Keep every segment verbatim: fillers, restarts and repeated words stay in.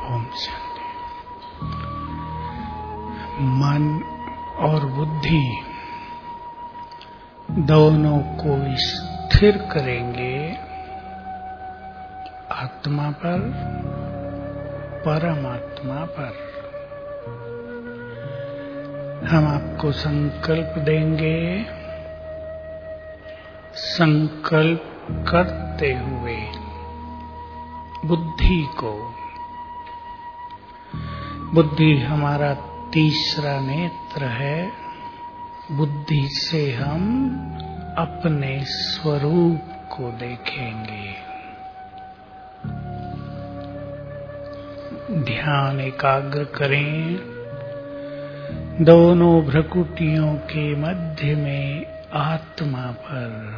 ओम शांति। मन और बुद्धि दोनों को स्थिर करेंगे आत्मा पर, परमात्मा पर। हम आपको संकल्प देंगे, संकल्प करते हुए बुद्धि को, बुद्धि हमारा तीसरा नेत्र है। बुद्धि से हम अपने स्वरूप को देखेंगे। ध्यान एकाग्र करें। दोनों भ्रकुटियों के मध्य में आत्मा पर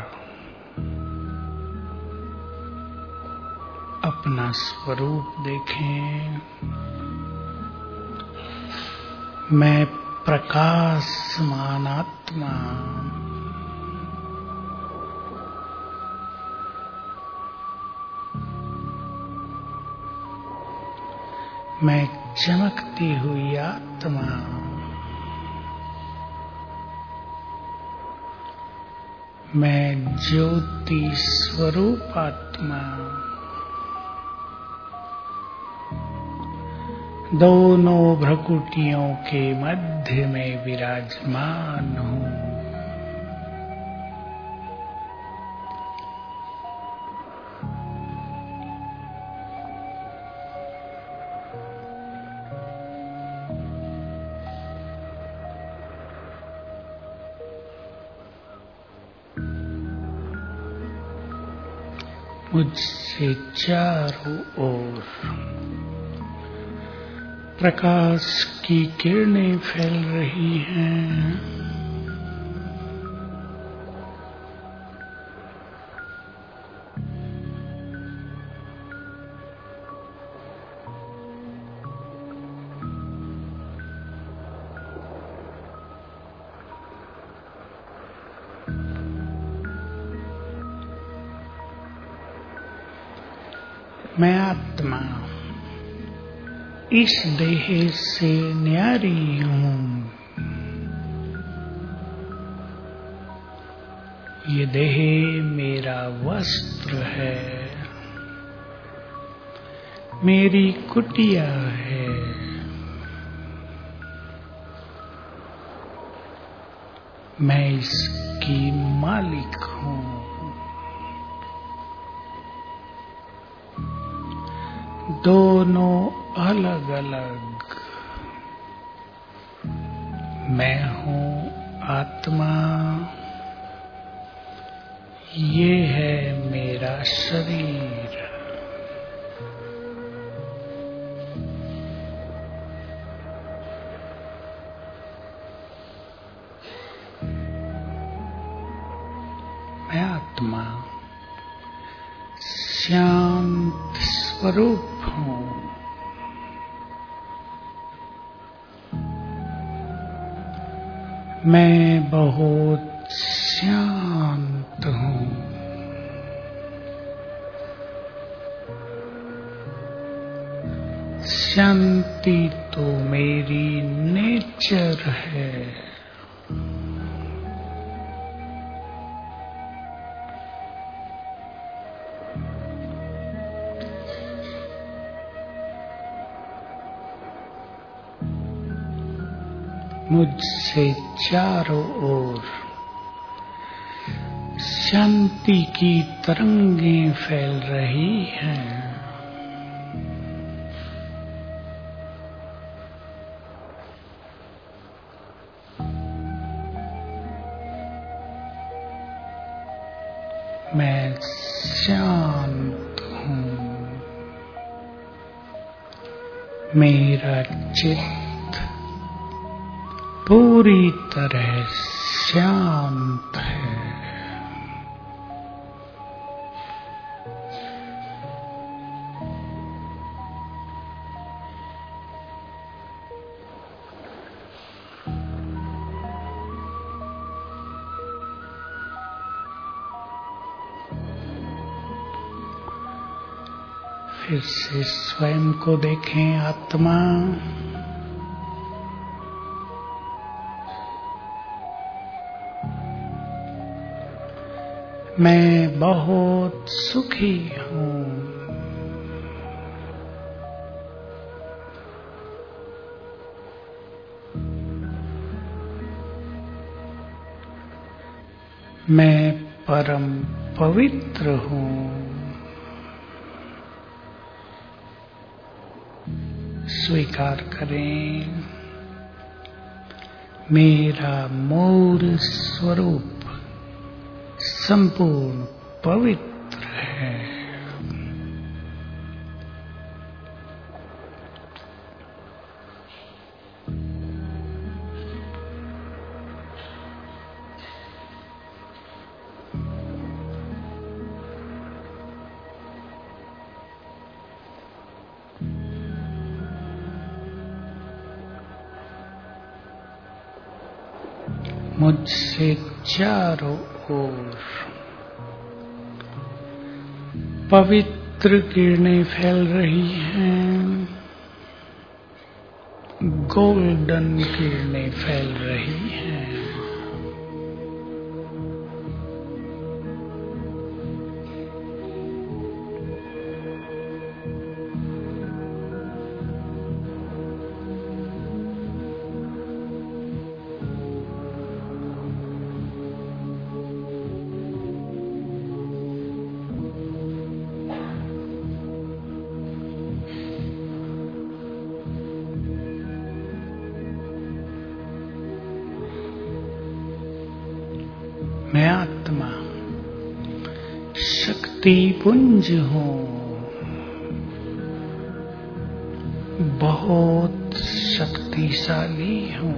अपना स्वरूप देखें। मैं प्रकाशमान आत्मा, मैं चमकती हुई आत्मा, मैं ज्योति स्वरूप आत्मा, दोनों भ्रकुटियों के मध्य में विराजमान हूँ। मुझसे चारों ओर प्रकाश की किरणें फैल रही हैं। मैं आत्मा इस देह से न्यारी हूँ। ये देह मेरा वस्त्र है, मेरी कुटिया है। मैं इसकी मालिक हूँ। दोनों अलग अलग। मैं हूँ आत्मा, ये है मेरा शरीर। मैं आत्मा शांत स्वरूप हूँ। मैं बहुत शांत हूँ। शांति तो मेरी नेचर है। मुझसे चारों ओर शांति की तरंगें फैल रही हैं। मैं शांत हूँ। मेरा चित्त पूरी तरह शांत है। फिर से स्वयं को देखें आत्मा। मैं बहुत सुखी हूँ। मैं परम पवित्र हूँ। स्वीकार करें, मेरा मूल स्वरूप संपूर्ण पवित्र है। मुझसे चारों ओर पवित्र किरणें फैल रही हैं, गोल्डन किरणें फैल रही हैं। मैं आत्मा शक्ति पुंज हूँ, बहुत शक्तिशाली हूँ।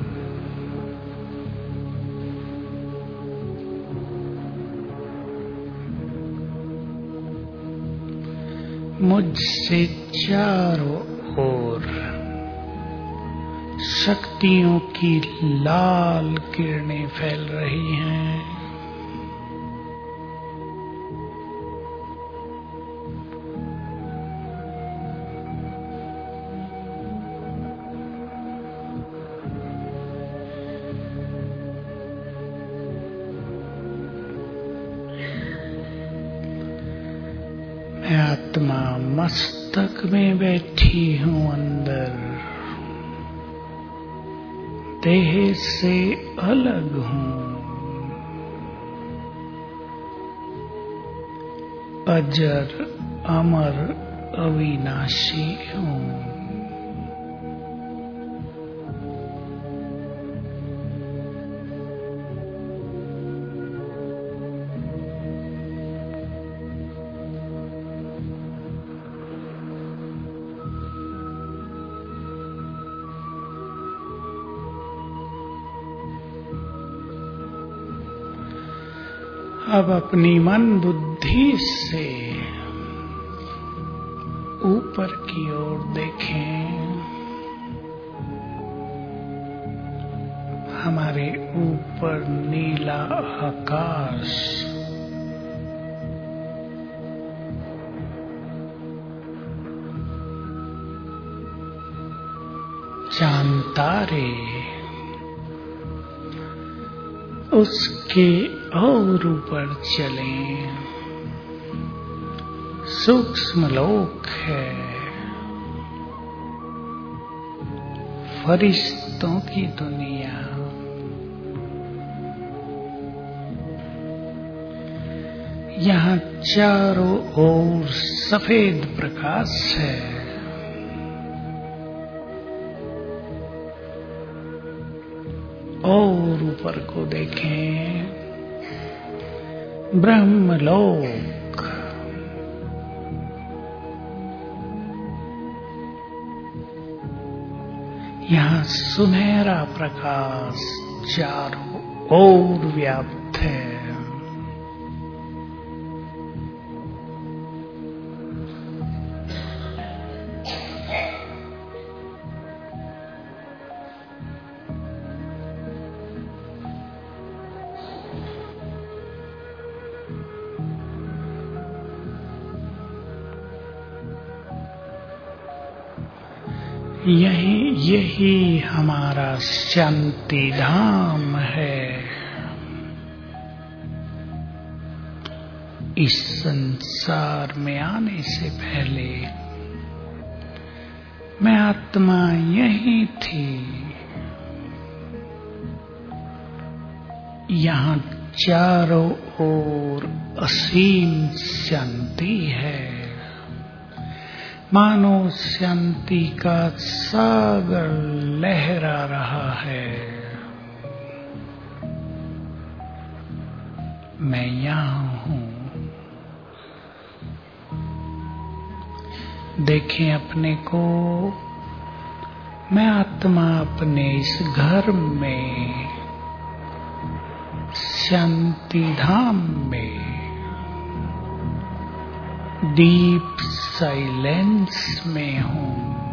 मुझसे चारों ओर शक्तियों की लाल किरणें फैल रही हैं। मैं आत्मा मस्तक में बैठी हूँ अंदर, देह से अलग हूँ। अजर अमर अविनाशी हूँ। अब अपनी मन बुद्धि से ऊपर की ओर देखें। हमारे ऊपर नीला आकाश, चांद तारे, उसके और ऊपर चलें। सूक्ष्म लोक है, फरिश्तों की दुनिया। यहाँ चारों ओर सफेद प्रकाश है। और ऊपर को देखें, ब्रह्मलोक। यहाँ सुनहरा प्रकाश चारों ओर व्याप्त है। यही यही हमारा शांति धाम है। इस संसार में आने से पहले मैं आत्मा यही थी। यहाँ चारों ओर असीम शांति है, मानो शांति का सागर लहरा रहा है। मैं यहाँ हूँ। देखें अपने को, मैं आत्मा अपने इस घर में शांति धाम में डीप साइलेंस में हूँ।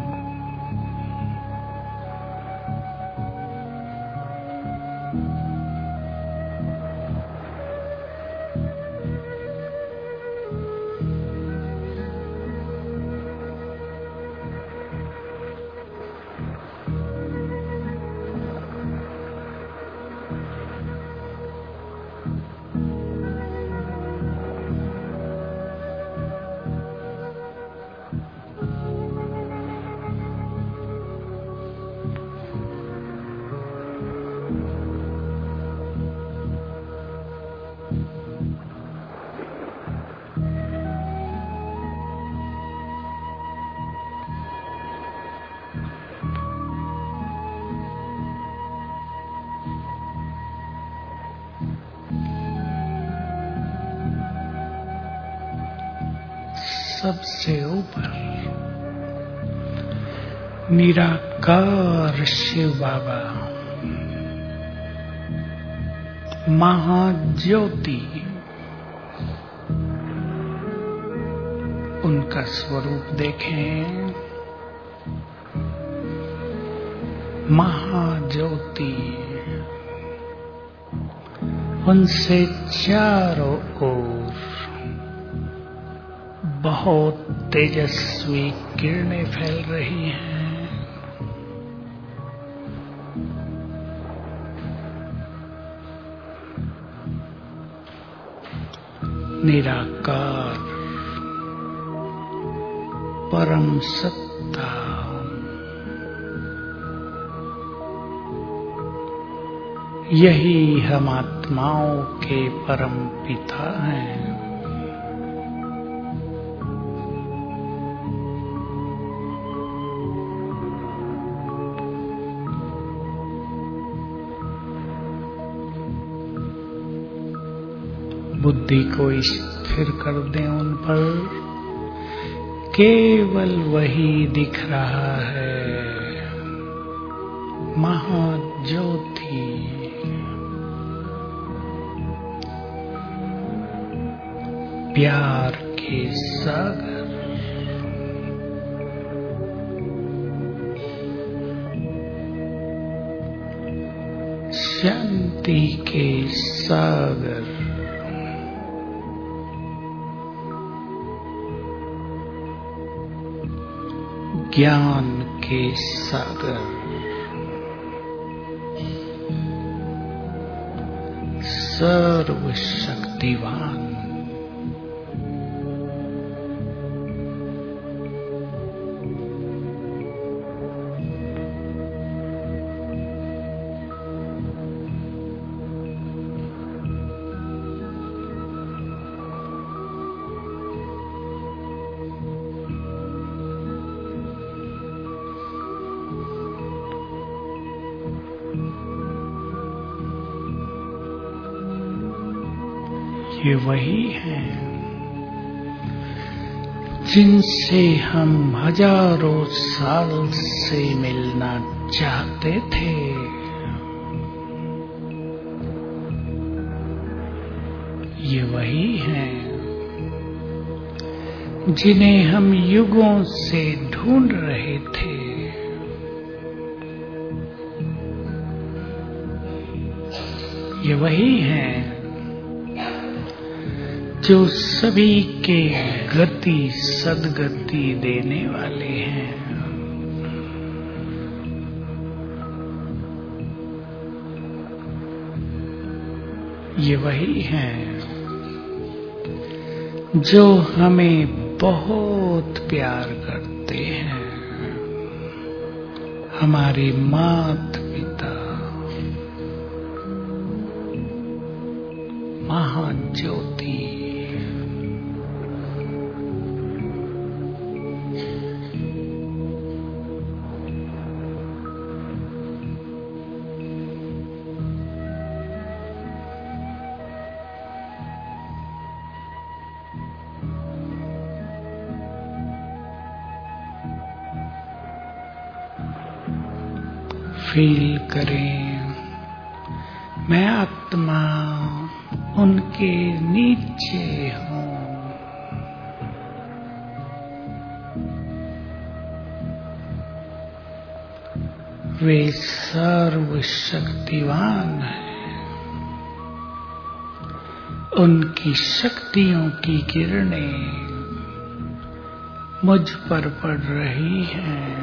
सबसे ऊपर निराकार शिव बाबा, महाज्योति, उनका स्वरूप देखें। महाज्योति, उनसे चारों ओर बहुत तेजस्वी किरणें फैल रही हैं। निराकार परम सत्ता, यही हम आत्माओं के परम पिता हैं। बुद्धि को स्थिर कर दें उन पर, केवल वही दिख रहा है। महाज्योति, प्यार के सागर, शांति के सागर, ज्ञान के सागर, सर्वशक्तिवान, ये वही हैं जिनसे हम हजारों साल से मिलना चाहते थे। ये वही हैं जिन्हें हम युगों से ढूंढ रहे थे। ये वही हैं जो सभी के गति सदगति देने वाले हैं। ये वही हैं जो हमें बहुत प्यार करते हैं, हमारे माता पिता, महाज्योति। फील करें, मैं आत्मा उनके नीचे हूँ। वे सर्वशक्तिवान हैं, उनकी शक्तियों की किरणें मुझ पर पड़ रही हैं,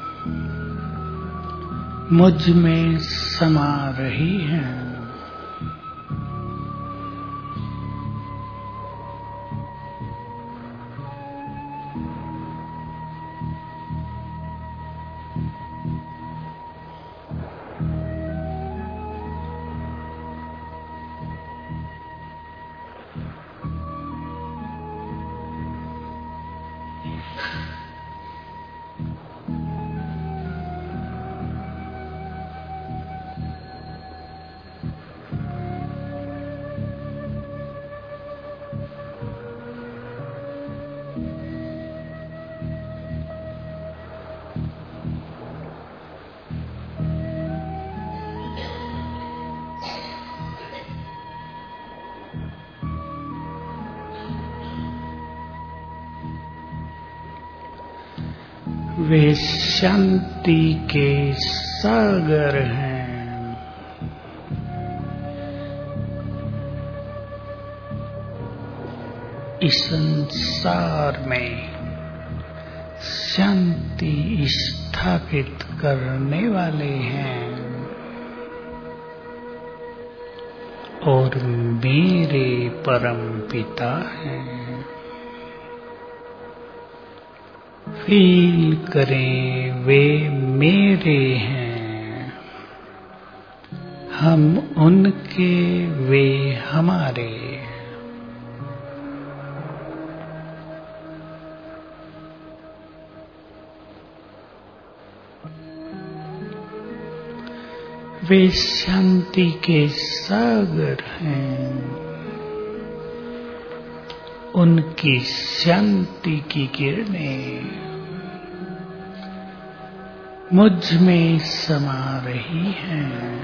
मुझ में समा रही हैं। वे शांति के सागर हैं, इस संसार में शांति स्थापित करने वाले हैं और मेरे परम पिता हैं। फील करें, वे मेरे हैं, हम उनके, वे हमारे। वे शांति के सागर हैं, उनकी शांति की किरणें मुझ में समा रही हैं।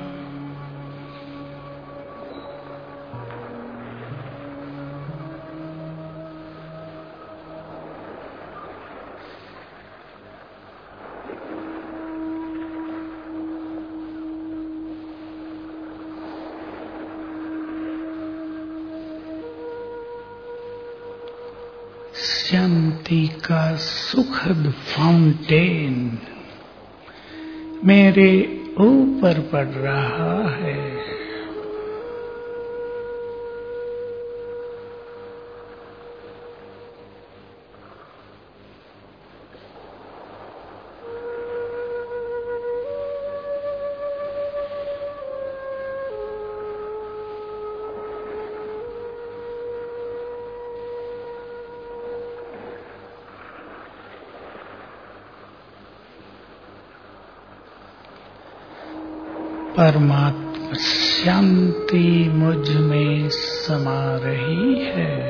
शांति का सुखद फाउंटेन मेरे ऊपर पड़ रहा है। परमात्मा शांति मुझ में समा रही है।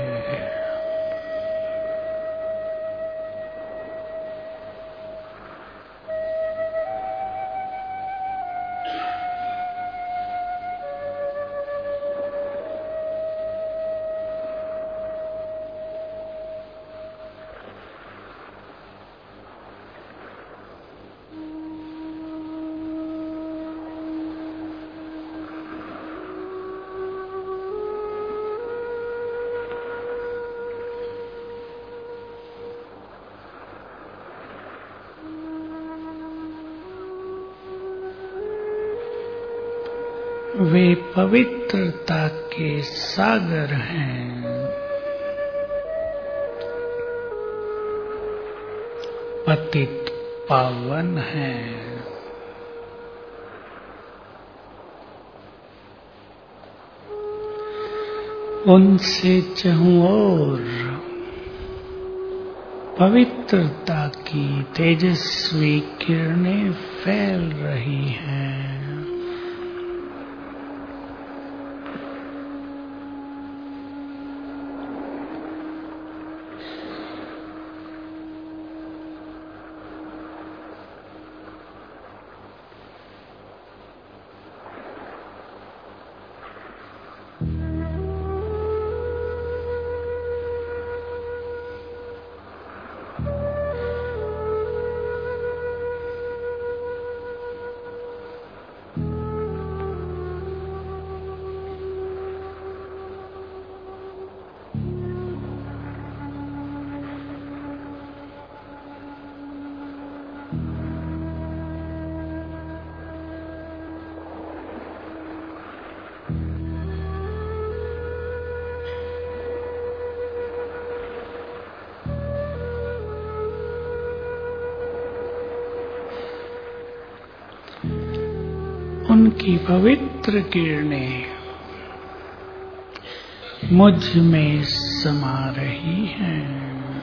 वे पवित्रता के सागर हैं। पतित पावन हैं। उनसे चहुं ओर पवित्रता की तेजस्वी किरणें फैल रही हैं। उनकी पवित्र किरणें मुझ में समा रही हैं।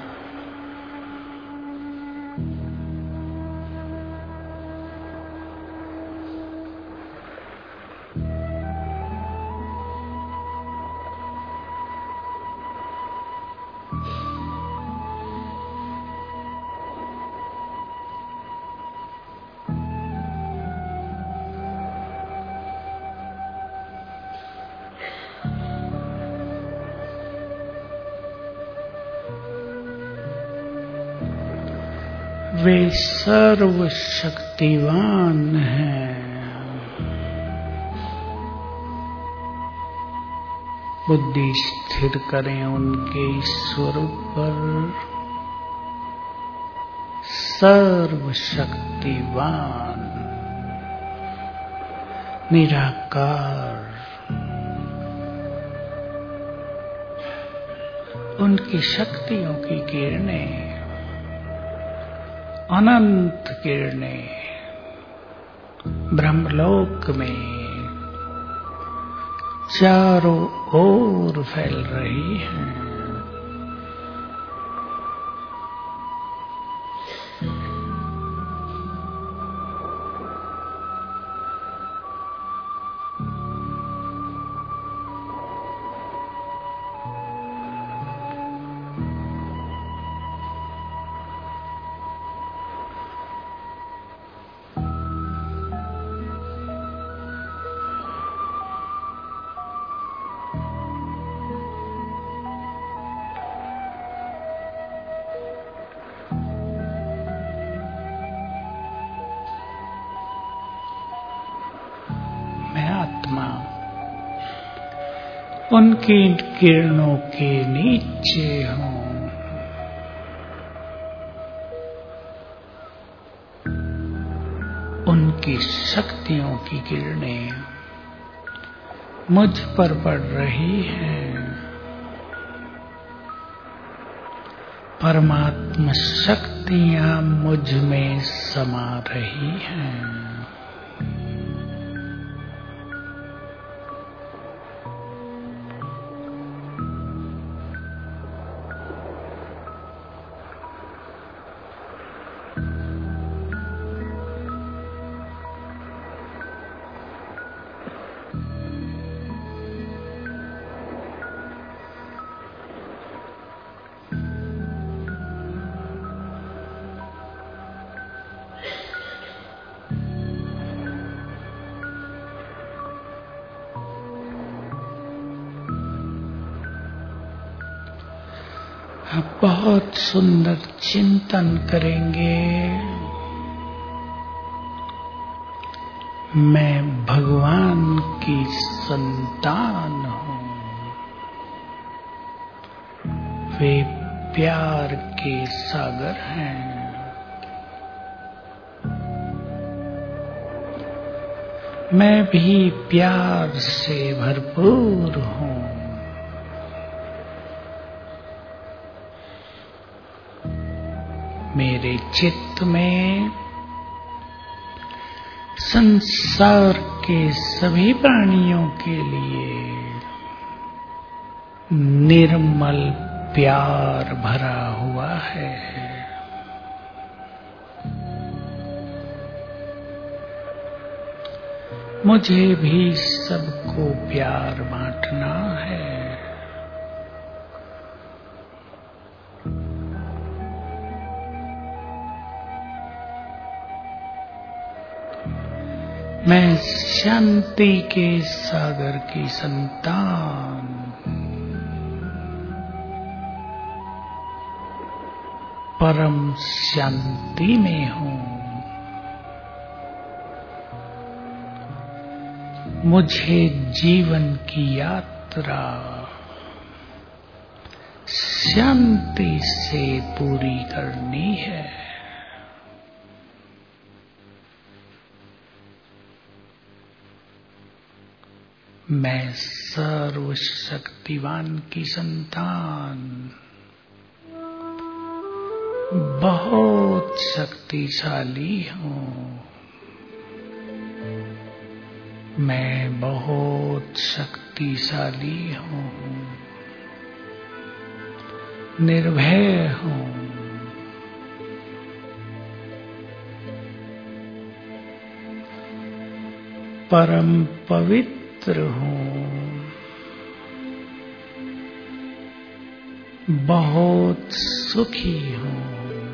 वे सर्वशक्तिवान हैं। बुद्धि स्थिर करें उनके स्वरूप पर। सर्वशक्तिवान, निराकार, उनकी शक्तियों की किरणें, अनंत किरणें ब्रह्मलोक में चारों ओर फैल रही हैं। उनकी किरणों के नीचे हूँ। उनकी शक्तियों की किरणें मुझ पर पड़ रही हैं। परमात्मा शक्तियाँ मुझ में समा रही हैं। बहुत सुंदर चिंतन करेंगे। मैं भगवान की संतान हूँ। वे प्यार के सागर हैं। मैं भी प्यार से भरपूर हूँ। मेरे चित्त में संसार के सभी प्राणियों के लिए निर्मल प्यार भरा हुआ है। मुझे भी सबको प्यार बांटना है। मैं शांति के सागर की संतान, परम शांति में हूँ। मुझे जीवन की यात्रा शांति से पूरी करनी है। मैं सर्वशक्तिवान की संतान, बहुत शक्तिशाली हूँ। मैं बहुत शक्तिशाली हूँ, निर्भय हूँ। परम पवित्र हूँ, बहुत सुखी हूँ।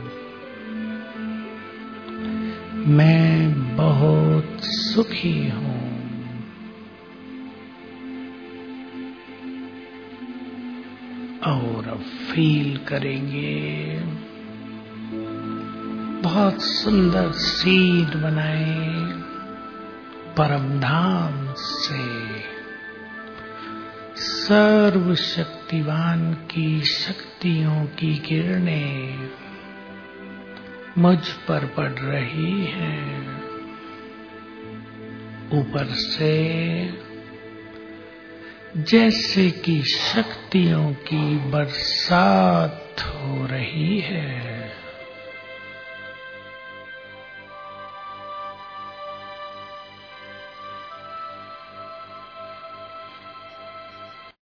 मैं बहुत सुखी हूँ। और अब फील करेंगे, बहुत सुंदर सीन बनाए परम धाम से। सर्वशक्तिवान की शक्तियों की किरणें मुझ पर पड़ रही हैं। ऊपर से जैसे कि शक्तियों की बरसात हो रही है।